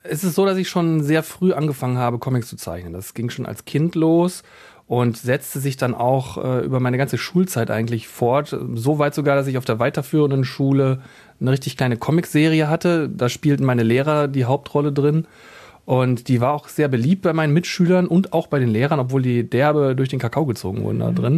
es ist so, dass ich schon sehr früh angefangen habe, Comics zu zeichnen. Das ging schon als Kind los und setzte sich dann auch über meine ganze Schulzeit eigentlich fort. So weit sogar, dass ich auf der weiterführenden Schule eine richtig kleine Comicserie hatte. Da spielten meine Lehrer die Hauptrolle drin. Und die war auch sehr beliebt bei meinen Mitschülern und auch bei den Lehrern, obwohl die derbe durch den Kakao gezogen wurden da drin.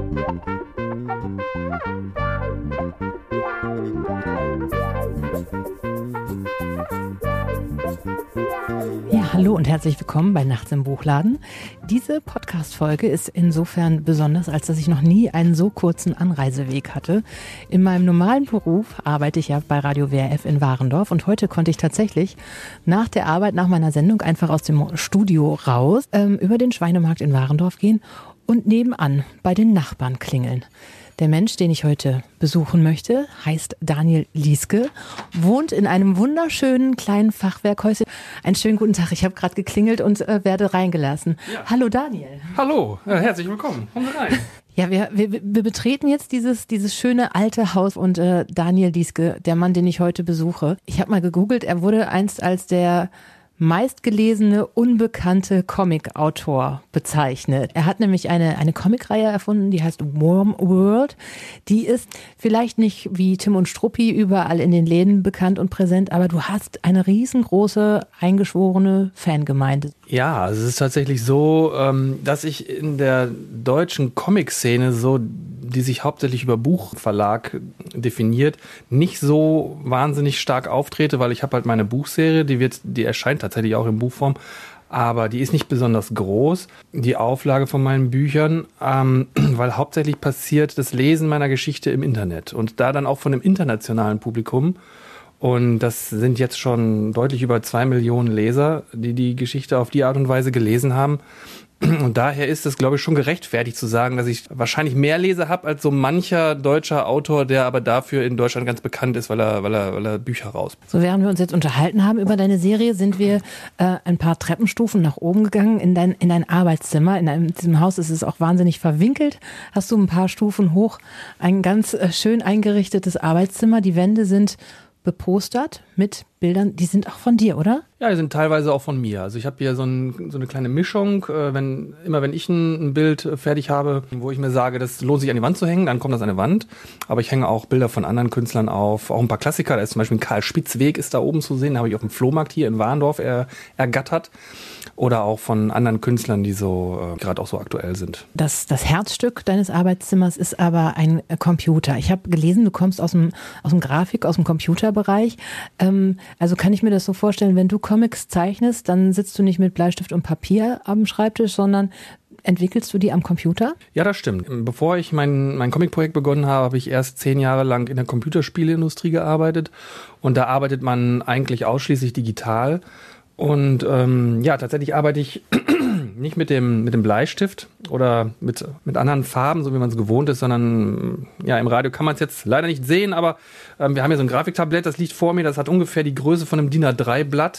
Ja, hallo und herzlich willkommen bei Nachts im Buchladen. Diese Podcast-Folge ist insofern besonders, als dass ich noch nie einen so kurzen Anreiseweg hatte. In meinem normalen Beruf arbeite ich ja bei Radio WRF in Warendorf und heute konnte ich tatsächlich nach der Arbeit, nach meiner Sendung einfach aus dem Studio raus, über den Schweinemarkt in Warendorf gehen und nebenan bei den Nachbarn klingeln. Der Mensch, den ich heute besuchen möchte, heißt Daniel Lieske, wohnt in einem wunderschönen kleinen Fachwerkhäuschen. Einen schönen guten Tag, ich habe gerade geklingelt und werde reingelassen. Ja. Hallo Daniel. Hallo, herzlich willkommen. Kommen Sie rein. Ja, wir betreten jetzt dieses schöne alte Haus und Daniel Lieske, der Mann, den ich heute besuche. Ich habe mal gegoogelt, er wurde einst als der meistgelesene, unbekannte Comic-Autor bezeichnet. Er hat nämlich eine Comicreihe erfunden, die heißt Worm World. Die ist vielleicht nicht wie Tim und Struppi überall in den Läden bekannt und präsent, aber du hast eine riesengroße, eingeschworene Fangemeinde. Ja, also es ist tatsächlich so, dass ich in der deutschen Comic-Szene so, die sich hauptsächlich über Buchverlag definiert, nicht so wahnsinnig stark auftrete, weil ich habe halt meine Buchserie, die erscheint tatsächlich auch in Buchform, aber die ist nicht besonders groß, die Auflage von meinen Büchern, weil hauptsächlich passiert das Lesen meiner Geschichte im Internet und da dann auch von einem internationalen Publikum. Und das sind jetzt schon deutlich über 2 Millionen Leser, die die Geschichte auf die Art und Weise gelesen haben. Und daher ist es, glaube ich, schon gerechtfertigt zu sagen, dass ich wahrscheinlich mehr Leser habe als so mancher deutscher Autor, der aber dafür in Deutschland ganz bekannt ist, weil er Bücher rausbringt. So, während wir uns jetzt unterhalten haben über deine Serie, sind wir ein paar Treppenstufen nach oben gegangen in dein Arbeitszimmer. In diesem Haus ist es auch wahnsinnig verwinkelt. Hast du ein paar Stufen hoch ein ganz schön eingerichtetes Arbeitszimmer. Die Wände sind bepostert mit Bildern, die sind auch von dir, oder? Ja, die sind teilweise auch von mir. Also ich habe hier so eine kleine Mischung. Wenn ich ein Bild fertig habe, wo ich mir sage, das lohnt sich an die Wand zu hängen, dann kommt das an die Wand. Aber ich hänge auch Bilder von anderen Künstlern auf, auch ein paar Klassiker. Da ist zum Beispiel Karl Spitzweg ist da oben zu sehen, habe ich auf dem Flohmarkt hier in Warendorf ergattert. Oder auch von anderen Künstlern, die so gerade auch so aktuell sind. Das Herzstück deines Arbeitszimmers ist aber ein Computer. Ich habe gelesen, du kommst aus dem Grafik, aus dem Computerbereich. Also kann ich mir das so vorstellen, wenn du Comics zeichnest, dann sitzt du nicht mit Bleistift und Papier am Schreibtisch, sondern entwickelst du die am Computer? Ja, das stimmt. Bevor ich mein Comic-Projekt begonnen habe, habe ich erst 10 Jahre lang in der Computerspieleindustrie gearbeitet. Und da arbeitet man eigentlich ausschließlich digital. Und tatsächlich arbeite ich nicht mit dem Bleistift oder mit anderen Farben, so wie man es gewohnt ist, sondern im Radio kann man es jetzt leider nicht sehen, aber wir haben hier so ein Grafiktablett, das liegt vor mir, das hat ungefähr die Größe von einem DIN A3-Blatt.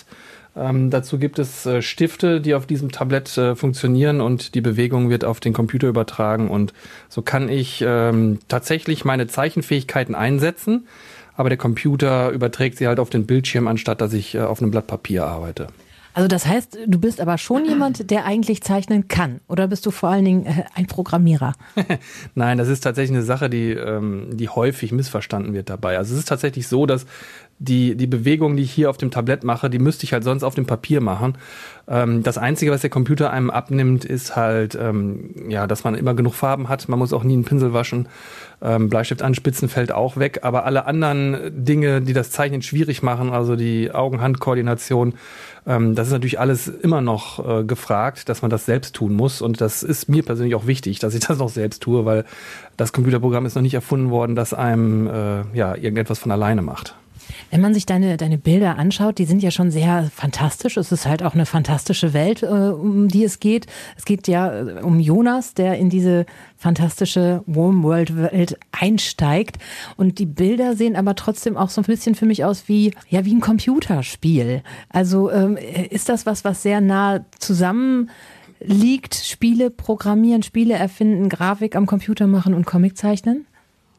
Dazu gibt es Stifte, die auf diesem Tablett funktionieren und die Bewegung wird auf den Computer übertragen und so kann ich tatsächlich meine Zeichenfähigkeiten einsetzen. Aber der Computer überträgt sie halt auf den Bildschirm, anstatt dass ich auf einem Blatt Papier arbeite. Also das heißt, du bist aber schon jemand, der eigentlich zeichnen kann. Oder bist du vor allen Dingen ein Programmierer? Nein, das ist tatsächlich eine Sache, die häufig missverstanden wird dabei. Also es ist tatsächlich so, dass die Bewegung, die ich hier auf dem Tablett mache, die müsste ich halt sonst auf dem Papier machen. Das Einzige, was der Computer einem abnimmt, ist halt, dass man immer genug Farben hat. Man muss auch nie einen Pinsel waschen. Bleistift anspitzen fällt auch weg. Aber alle anderen Dinge, die das Zeichnen schwierig machen, also die Augen-Hand-Koordination, das ist natürlich alles immer noch gefragt, dass man das selbst tun muss. Und das ist mir persönlich auch wichtig, dass ich das noch selbst tue, weil das Computerprogramm ist noch nicht erfunden worden, das einem irgendetwas von alleine macht. Wenn man sich deine Bilder anschaut, die sind ja schon sehr fantastisch. Es ist halt auch eine fantastische Welt, um die es geht. Es geht ja um Jonas, der in diese fantastische Worm World Welt einsteigt. Und die Bilder sehen aber trotzdem auch so ein bisschen für mich aus wie ein Computerspiel. Also ist das was sehr nah zusammen liegt? Spiele programmieren, Spiele erfinden, Grafik am Computer machen und Comic zeichnen?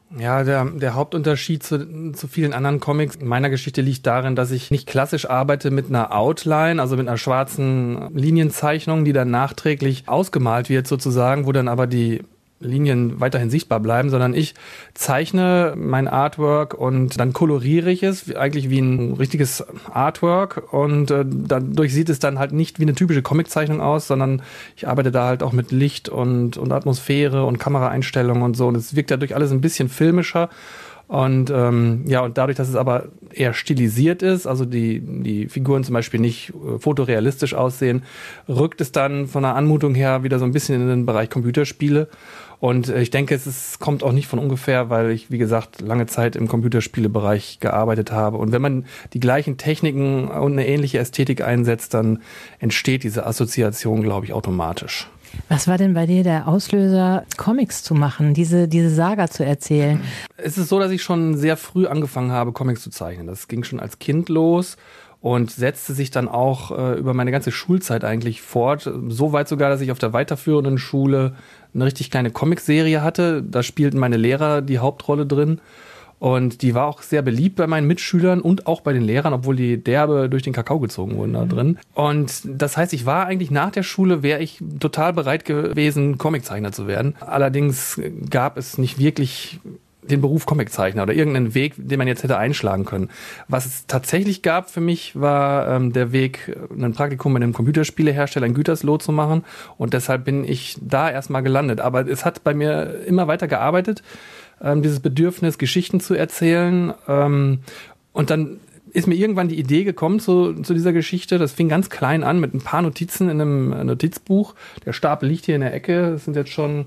Ja, der Hauptunterschied zu vielen anderen Comics in meiner Geschichte liegt darin, dass ich nicht klassisch arbeite mit einer Outline, also mit einer schwarzen Linienzeichnung, die dann nachträglich ausgemalt wird sozusagen, wo dann aber die Linien weiterhin sichtbar bleiben, sondern ich zeichne mein Artwork und dann koloriere ich es, eigentlich wie ein richtiges Artwork, und dadurch sieht es dann halt nicht wie eine typische Comiczeichnung aus, sondern ich arbeite da halt auch mit Licht und Atmosphäre und Kameraeinstellungen und so, und es wirkt dadurch alles ein bisschen filmischer. Und und dadurch, dass es aber eher stilisiert ist, also die Figuren zum Beispiel nicht fotorealistisch aussehen, rückt es dann von der Anmutung her wieder so ein bisschen in den Bereich Computerspiele. Und ich denke, es kommt auch nicht von ungefähr, weil ich, wie gesagt, lange Zeit im Computerspielebereich gearbeitet habe. Und wenn man die gleichen Techniken und eine ähnliche Ästhetik einsetzt, dann entsteht diese Assoziation, glaube ich, automatisch. Was war denn bei dir der Auslöser, Comics zu machen, diese Saga zu erzählen? Es ist so, dass ich schon sehr früh angefangen habe, Comics zu zeichnen. Das ging schon als Kind los und setzte sich dann auch über meine ganze Schulzeit eigentlich fort. So weit sogar, dass ich auf der weiterführenden Schule eine richtig kleine Comicserie hatte. Da spielten meine Lehrer die Hauptrolle drin. Und die war auch sehr beliebt bei meinen Mitschülern und auch bei den Lehrern, obwohl die derbe durch den Kakao gezogen wurden da drin. Und das heißt, ich war eigentlich nach der Schule, wäre ich total bereit gewesen, Comiczeichner zu werden. Allerdings gab es nicht wirklich den Beruf Comiczeichner oder irgendeinen Weg, den man jetzt hätte einschlagen können. Was es tatsächlich gab für mich, war der Weg, ein Praktikum bei einem Computerspielehersteller in Gütersloh zu machen. Und deshalb bin ich da erstmal gelandet. Aber es hat bei mir immer weiter gearbeitet, dieses Bedürfnis, Geschichten zu erzählen. Und dann ist mir irgendwann die Idee gekommen zu dieser Geschichte. Das fing ganz klein an mit ein paar Notizen in einem Notizbuch. Der Stapel liegt hier in der Ecke. Das sind jetzt schon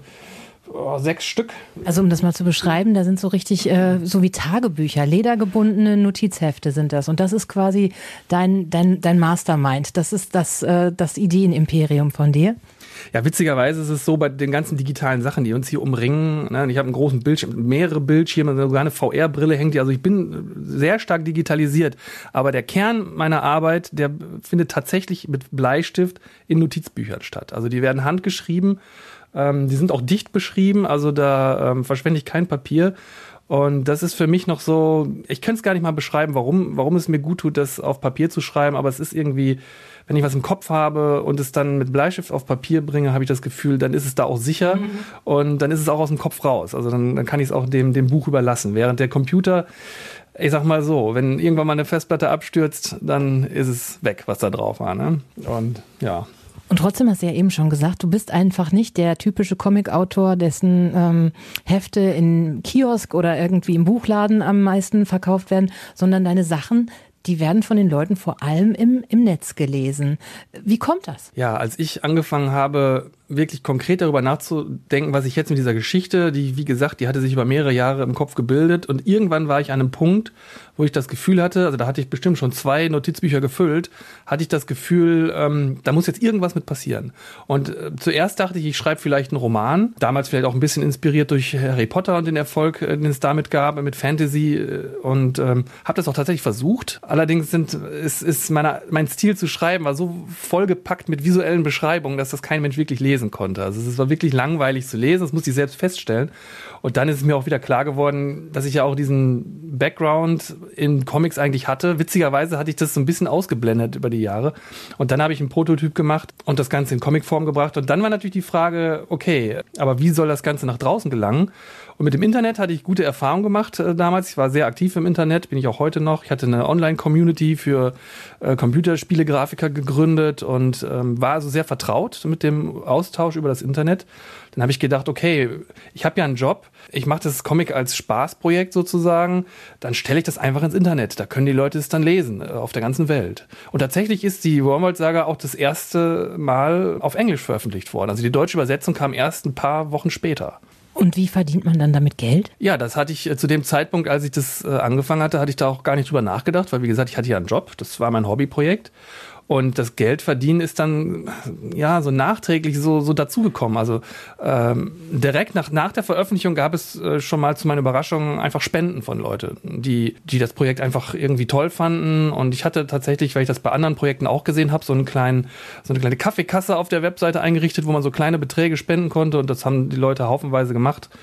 6 Stück. Also um das mal zu beschreiben, da sind so richtig so wie Tagebücher, ledergebundene Notizhefte sind das. Und das ist quasi dein Mastermind. Das ist das Ideenimperium von dir. Ja, witzigerweise ist es so bei den ganzen digitalen Sachen, die uns hier umringen. Ne? Ich habe einen großen Bildschirm, mehrere Bildschirme, sogar eine VR-Brille hängt hier. Also ich bin sehr stark digitalisiert. Aber der Kern meiner Arbeit, der findet tatsächlich mit Bleistift in Notizbüchern statt. Also die werden handgeschrieben, die sind auch dicht beschrieben, also da verschwende ich kein Papier. Und das ist für mich noch so, ich könnte es gar nicht mal beschreiben, warum es mir gut tut, das auf Papier zu schreiben, aber es ist irgendwie, wenn ich was im Kopf habe und es dann mit Bleistift auf Papier bringe, habe ich das Gefühl, dann ist es da auch sicher und dann ist es auch aus dem Kopf raus. Also dann kann ich es auch dem Buch überlassen. Während der Computer, ich sag mal so, wenn irgendwann mal eine Festplatte abstürzt, dann ist es weg, was da drauf war. Ne? Und ja. Und trotzdem hast du ja eben schon gesagt, du bist einfach nicht der typische Comicautor, dessen Hefte in Kiosk oder irgendwie im Buchladen am meisten verkauft werden, sondern deine Sachen, die werden von den Leuten vor allem im Netz gelesen. Wie kommt das? Ja, als ich angefangen habe, wirklich konkret darüber nachzudenken, was ich jetzt mit dieser Geschichte, die, wie gesagt, die hatte sich über mehrere Jahre im Kopf gebildet, und irgendwann war ich an einem Punkt, wo ich das Gefühl hatte, also da hatte ich bestimmt schon 2 Notizbücher gefüllt, hatte ich das Gefühl, da muss jetzt irgendwas mit passieren. Und zuerst dachte ich schreibe vielleicht einen Roman, damals vielleicht auch ein bisschen inspiriert durch Harry Potter und den Erfolg, den es damit gab, mit Fantasy, und habe das auch tatsächlich versucht. Allerdings ist mein Stil zu schreiben war so vollgepackt mit visuellen Beschreibungen, dass das kein Mensch wirklich lesen konnte. Also es war wirklich langweilig zu lesen, das musste ich selbst feststellen. Und dann ist es mir auch wieder klar geworden, dass ich ja auch diesen Background in Comics eigentlich hatte. Witzigerweise hatte ich das so ein bisschen ausgeblendet über die Jahre. Und dann habe ich einen Prototyp gemacht und das Ganze in Comicform gebracht. Und dann war natürlich die Frage, okay, aber wie soll das Ganze nach draußen gelangen? Und mit dem Internet hatte ich gute Erfahrungen gemacht damals. Ich war sehr aktiv im Internet, bin ich auch heute noch. Ich hatte eine Online-Community für Computerspiele-Grafiker gegründet und war also sehr vertraut mit dem Austausch über das Internet. Dann habe ich gedacht, okay, ich habe ja einen Job, ich mache das Comic als Spaßprojekt sozusagen, dann stelle ich das einfach ins Internet. Da können die Leute es dann lesen, auf der ganzen Welt. Und tatsächlich ist die Wormwold-Saga auch das erste Mal auf Englisch veröffentlicht worden. Also die deutsche Übersetzung kam erst ein paar Wochen später. Und wie verdient man dann damit Geld? Ja, das hatte ich zu dem Zeitpunkt, als ich das angefangen hatte ich da auch gar nicht drüber nachgedacht, weil wie gesagt, ich hatte ja einen Job, das war mein Hobbyprojekt. Und das Geld verdienen ist dann ja so nachträglich so dazugekommen. Also direkt nach der Veröffentlichung gab es schon mal zu meiner Überraschung einfach Spenden von Leuten, die das Projekt einfach irgendwie toll fanden. Und ich hatte tatsächlich, weil ich das bei anderen Projekten auch gesehen habe, so eine kleine Kaffeekasse auf der Webseite eingerichtet, wo man so kleine Beträge spenden konnte. Und das haben die Leute haufenweise gemacht.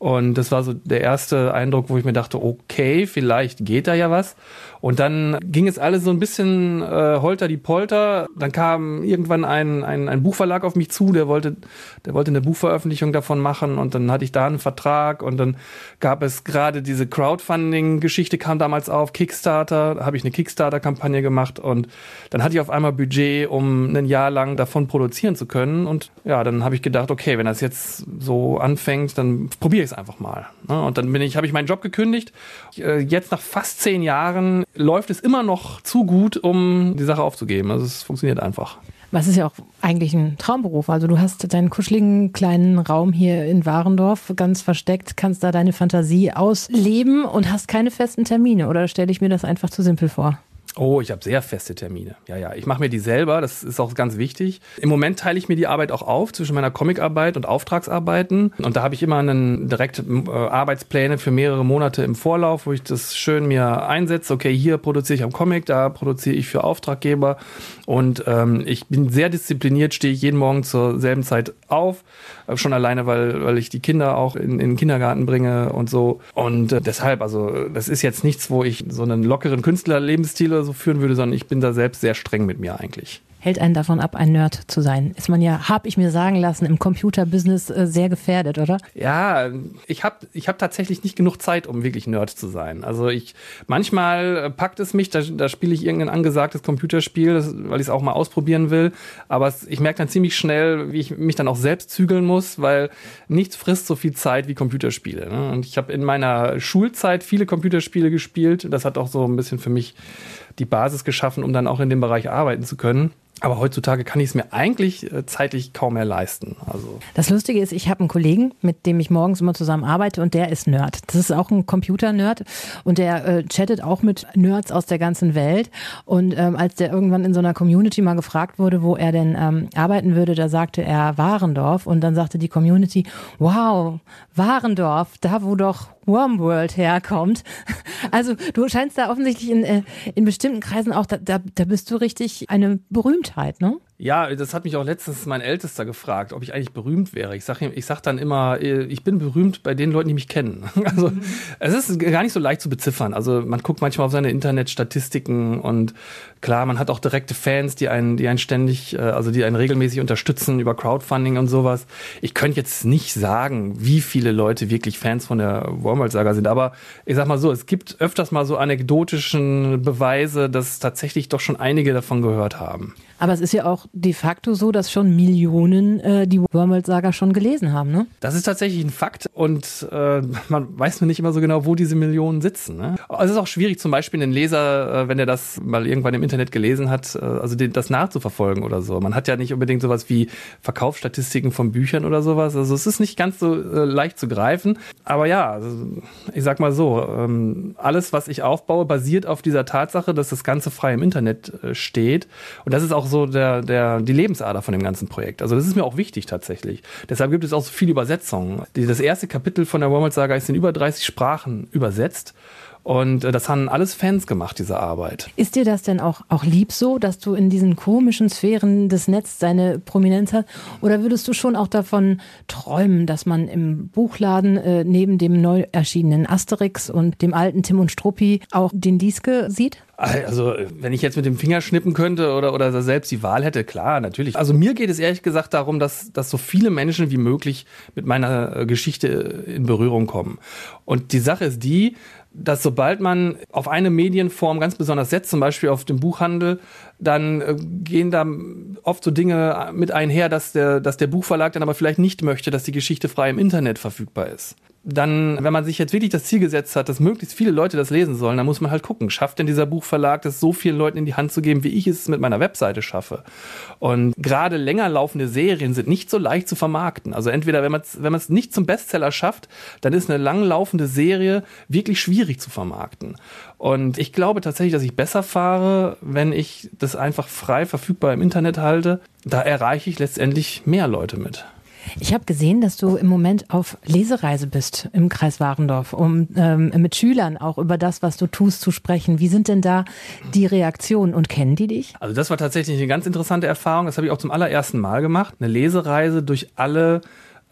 Und das war so der erste Eindruck, wo ich mir dachte, okay, vielleicht geht da ja was. Und dann ging es alles so ein bisschen holter die Polter. Dann kam irgendwann ein Buchverlag auf mich zu, der wollte eine Buchveröffentlichung davon machen. Und dann hatte ich da einen Vertrag. Und dann gab es gerade diese Crowdfunding-Geschichte, kam damals auf, Kickstarter. Da habe ich eine Kickstarter-Kampagne gemacht. Und dann hatte ich auf einmal Budget, um ein Jahr lang davon produzieren zu können. Und ja, dann habe ich gedacht, okay, wenn das jetzt so anfängt, dann probiere ich es einfach mal. Und dann habe ich meinen Job gekündigt. Jetzt nach fast 10 Jahren läuft es immer noch zu gut, um die Sache aufzugeben. Also es funktioniert einfach. Was ist ja auch eigentlich ein Traumberuf. Also du hast deinen kuscheligen kleinen Raum hier in Warendorf ganz versteckt, kannst da deine Fantasie ausleben und hast keine festen Termine. Oder stelle ich mir das einfach zu simpel vor? Oh, ich habe sehr feste Termine. Ja, ich mache mir die selber, das ist auch ganz wichtig. Im Moment teile ich mir die Arbeit auch auf zwischen meiner Comicarbeit und Auftragsarbeiten. Und da habe ich immer direkt Arbeitspläne für mehrere Monate im Vorlauf, wo ich das schön mir einsetze. Okay, hier produziere ich am Comic, da produziere ich für Auftraggeber. Und ich bin sehr diszipliniert, stehe ich jeden Morgen zur selben Zeit auf. Schon alleine, weil ich die Kinder auch in den Kindergarten bringe und so. Und deshalb, also das ist jetzt nichts, wo ich so einen lockeren Künstlerlebensstil oder so führen würde, sondern ich bin da selbst sehr streng mit mir eigentlich. Hält einen davon ab, ein Nerd zu sein? Ist man ja, habe ich mir sagen lassen, im Computerbusiness sehr gefährdet, oder? Ja, ich hab tatsächlich nicht genug Zeit, um wirklich Nerd zu sein. Also manchmal packt es mich, da spiele ich irgendein angesagtes Computerspiel, weil ich es auch mal ausprobieren will. Aber ich merke dann ziemlich schnell, wie ich mich dann auch selbst zügeln muss, weil nichts frisst so viel Zeit wie Computerspiele. Ne? Und ich habe in meiner Schulzeit viele Computerspiele gespielt. Das hat auch so ein bisschen für mich die Basis geschaffen, um dann auch in dem Bereich arbeiten zu können. Aber heutzutage kann ich es mir eigentlich zeitlich kaum mehr leisten. Also das Lustige ist, ich habe einen Kollegen, mit dem ich morgens immer zusammen arbeite und der ist Nerd. Das ist auch ein Computer-Nerd und der chattet auch mit Nerds aus der ganzen Welt. Und als der irgendwann in so einer Community mal gefragt wurde, wo er denn arbeiten würde, da sagte er Warendorf und dann sagte die Community, wow, Warendorf, da wo doch Wormworld herkommt. Also du scheinst da offensichtlich in bestimmten Kreisen auch, da bist du richtig eine Berühmtheit, ne? Ja, das hat mich auch letztens mein Ältester gefragt, ob ich eigentlich berühmt wäre. Ich sag dann immer, ich bin berühmt bei den Leuten, die mich kennen. Also es ist gar nicht so leicht zu beziffern. Also man guckt manchmal auf seine Internetstatistiken und klar, man hat auch direkte Fans, die einen ständig, also die einen regelmäßig unterstützen über Crowdfunding und sowas. Ich könnte jetzt nicht sagen, wie viele Leute wirklich Fans von der Wormworld-Saga sind, aber ich sag mal so, es gibt öfters mal so anekdotischen Beweise, dass tatsächlich doch schon einige davon gehört haben. Aber es ist ja auch de facto so, dass schon Millionen die Wormworld-Saga schon gelesen haben, ne? Das ist tatsächlich ein Fakt und man weiß nur nicht immer so genau, wo diese Millionen sitzen. Ne? Also es ist auch schwierig, zum Beispiel einen Leser, wenn er das mal irgendwann im Internet gelesen hat, also das nachzuverfolgen oder so. Man hat ja nicht unbedingt sowas wie Verkaufsstatistiken von Büchern oder sowas. Also es ist nicht ganz so leicht zu greifen. Aber ja, also ich sag mal so, alles, was ich aufbaue, basiert auf dieser Tatsache, dass das Ganze frei im Internet steht. Und das ist auch so die Lebensader von dem ganzen Projekt. Also das ist mir auch wichtig tatsächlich. Deshalb gibt es auch so viele Übersetzungen. Das erste Kapitel von der Wormworld-Saga ist in über 30 Sprachen übersetzt. Und das haben alles Fans gemacht, diese Arbeit. Ist dir das denn auch lieb so, dass du in diesen komischen Sphären des Netzes deine Prominenz hast? Oder würdest du schon auch davon träumen, dass man im Buchladen neben dem neu erschienenen Asterix und dem alten Tim und Struppi auch den Lieske sieht? Also, wenn ich jetzt mit dem Finger schnippen könnte oder selbst die Wahl hätte, klar, natürlich. Also mir geht es ehrlich gesagt darum, dass so viele Menschen wie möglich mit meiner Geschichte in Berührung kommen. Und die Sache ist die, dass sobald man auf eine Medienform ganz besonders setzt, zum Beispiel auf den Buchhandel, dann gehen da oft so Dinge mit einher, dass der Buchverlag dann aber vielleicht nicht möchte, dass die Geschichte frei im Internet verfügbar ist. Dann, wenn man sich jetzt wirklich das Ziel gesetzt hat, dass möglichst viele Leute das lesen sollen, dann muss man halt gucken, schafft denn dieser Buchverlag, das so vielen Leuten in die Hand zu geben, wie ich es mit meiner Webseite schaffe. Und gerade länger laufende Serien sind nicht so leicht zu vermarkten. Also entweder, wenn man es nicht zum Bestseller schafft, dann ist eine langlaufende Serie wirklich schwierig zu vermarkten. Und ich glaube tatsächlich, dass ich besser fahre, wenn ich das einfach frei verfügbar im Internet halte. Da erreiche ich letztendlich mehr Leute mit. Ich habe gesehen, dass du im Moment auf Lesereise bist im Kreis Warendorf, um mit Schülern auch über das, was du tust, zu sprechen. Wie sind denn da die Reaktionen und kennen die dich? Also das war tatsächlich eine ganz interessante Erfahrung. Das habe ich auch zum allerersten Mal gemacht. Eine Lesereise durch alle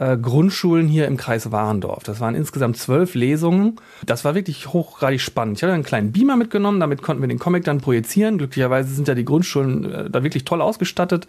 Grundschulen hier im Kreis Warendorf. Das waren insgesamt 12 Lesungen. Das war wirklich hochgradig spannend. Ich hatte einen kleinen Beamer mitgenommen, damit konnten wir den Comic dann projizieren. Glücklicherweise sind ja die Grundschulen da wirklich toll ausgestattet.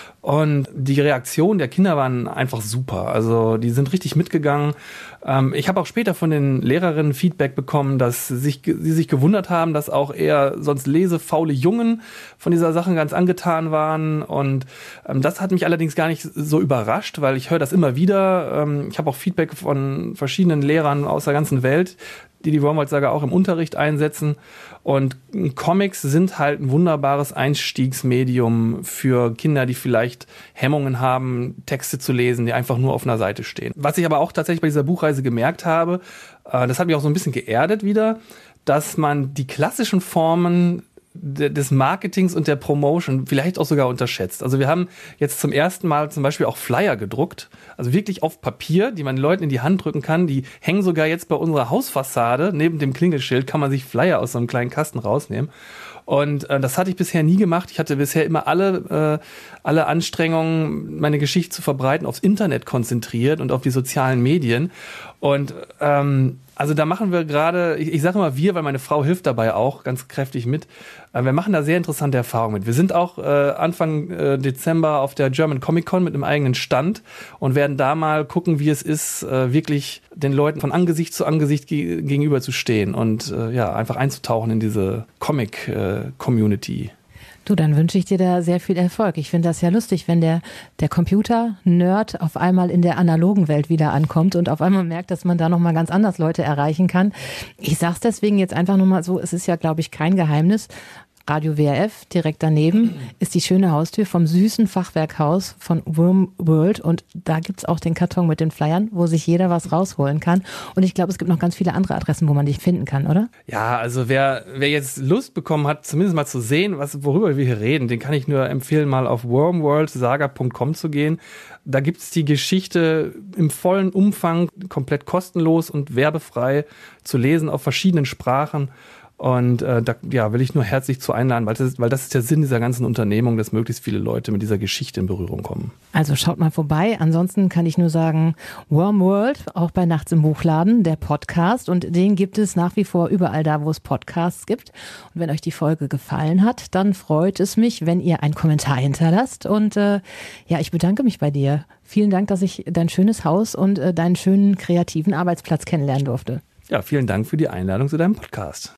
Und die Reaktionen der Kinder waren einfach super. Also die sind richtig mitgegangen. Ich habe auch später von den Lehrerinnen Feedback bekommen, dass sie sich gewundert haben, dass auch eher sonst lesefaule Jungen von dieser Sache ganz angetan waren. Und das hat mich allerdings gar nicht so überrascht, weil ich höre das immer wieder. Ich habe auch Feedback von verschiedenen Lehrern aus der ganzen Welt, die Wormwold-Saga auch im Unterricht einsetzen. Und Comics sind halt ein wunderbares Einstiegsmedium für Kinder, die vielleicht Hemmungen haben, Texte zu lesen, die einfach nur auf einer Seite stehen. Was ich aber auch tatsächlich bei dieser Buchreise gemerkt habe, das hat mich auch so ein bisschen geerdet wieder, dass man die klassischen Formen des Marketings und der Promotion vielleicht auch sogar unterschätzt. Also wir haben jetzt zum ersten Mal zum Beispiel auch Flyer gedruckt, also wirklich auf Papier, die man Leuten in die Hand drücken kann. Die hängen sogar jetzt bei unserer Hausfassade. Neben dem Klingelschild kann man sich Flyer aus so einem kleinen Kasten rausnehmen. Und das hatte ich bisher nie gemacht. Ich hatte bisher immer alle Anstrengungen, meine Geschichte zu verbreiten, aufs Internet konzentriert und auf die sozialen Medien. Und also da machen wir gerade, ich sage immer wir, weil meine Frau hilft dabei auch ganz kräftig mit. Wir machen da sehr interessante Erfahrungen mit. Wir sind auch Anfang Dezember auf der German Comic Con mit einem eigenen Stand und werden da mal gucken, wie es ist, wirklich den Leuten von Angesicht zu Angesicht gegenüber zu stehen und einfach einzutauchen in diese Comic-Community. Du, dann wünsche ich dir da sehr viel Erfolg. Ich finde das ja lustig, wenn der Computer-Nerd auf einmal in der analogen Welt wieder ankommt und auf einmal merkt, dass man da nochmal ganz anders Leute erreichen kann. Ich sag's deswegen jetzt einfach nochmal so, es ist ja, glaube ich, kein Geheimnis. Radio WRF, direkt daneben, ist die schöne Haustür vom süßen Fachwerkhaus von Wormworld und da gibt's auch den Karton mit den Flyern, wo sich jeder was rausholen kann und ich glaube, es gibt noch ganz viele andere Adressen, wo man dich finden kann, oder? Ja, also wer jetzt Lust bekommen hat, zumindest mal zu sehen, worüber wir hier reden, den kann ich nur empfehlen, mal auf wormworldsaga.com zu gehen. Da gibt's die Geschichte im vollen Umfang, komplett kostenlos und werbefrei zu lesen auf verschiedenen Sprachen. Und will ich nur herzlich zu einladen, weil das ist der Sinn dieser ganzen Unternehmung, dass möglichst viele Leute mit dieser Geschichte in Berührung kommen. Also schaut mal vorbei. Ansonsten kann ich nur sagen, Wormworld, auch bei Nachts im Buchladen, der Podcast. Und den gibt es nach wie vor überall da, wo es Podcasts gibt. Und wenn euch die Folge gefallen hat, dann freut es mich, wenn ihr einen Kommentar hinterlasst. Und ich bedanke mich bei dir. Vielen Dank, dass ich dein schönes Haus und deinen schönen kreativen Arbeitsplatz kennenlernen durfte. Ja, vielen Dank für die Einladung zu deinem Podcast.